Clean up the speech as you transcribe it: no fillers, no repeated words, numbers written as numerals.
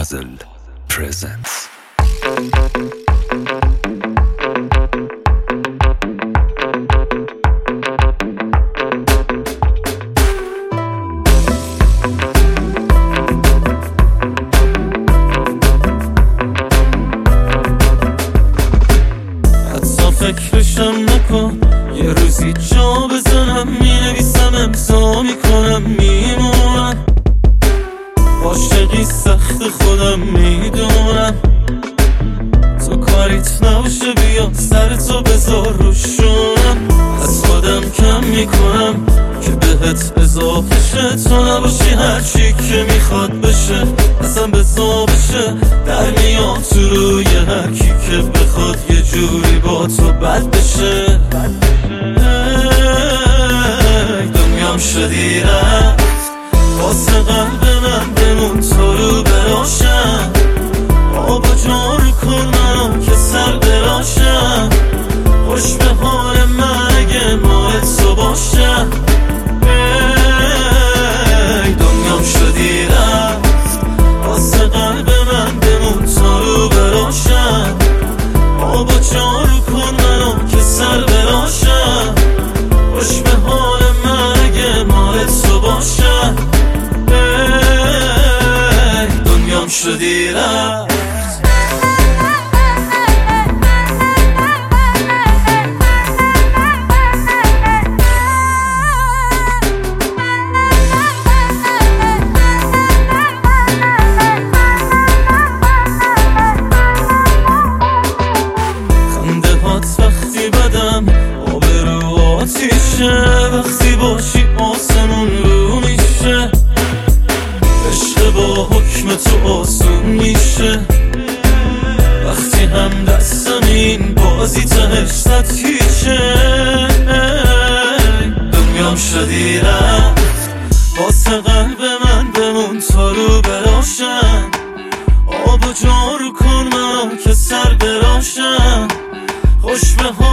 Puzzle presents. حتی فکرشم نکن، یه روزی جا بزنم، مینویسم امضا میکنم میمونم. عاشقی سخت خودم میدونم، تو کاریت نباشه بیا سرتو بذار روشونم. از خودم کم میکنم که بهت اضافه شه، تو نباشی هرچی که میخواد بشه اصلا بزا بشه. در میام تو روی هرکی که بخواد یه جوری با تو بد بشه. دنیام شدی رفت واسه قلب من، بمون تو رو براشم. آب و جارو کن منو که سر براشم. خوش به حال من اگه مال تو باشم. دنیام شدی رفت واسه قلب من، بمون تو رو براشم. آب و جارو کن منو که سر براشم. خوش به حال من اگه مال تو باشم. دنیام شدی رفت. خنده هات وقتی بدم آبرو آتیشه، وقتی باشی آسمون رو میشه. عشق با حکم تو آسون میشه، وقتی هم دستم این بازی تهش سطحیشه. دنیام شدی رفت واسه قلب من، بمون تو رو براشم. آب و جارو کن منو که سر براشم. خوش به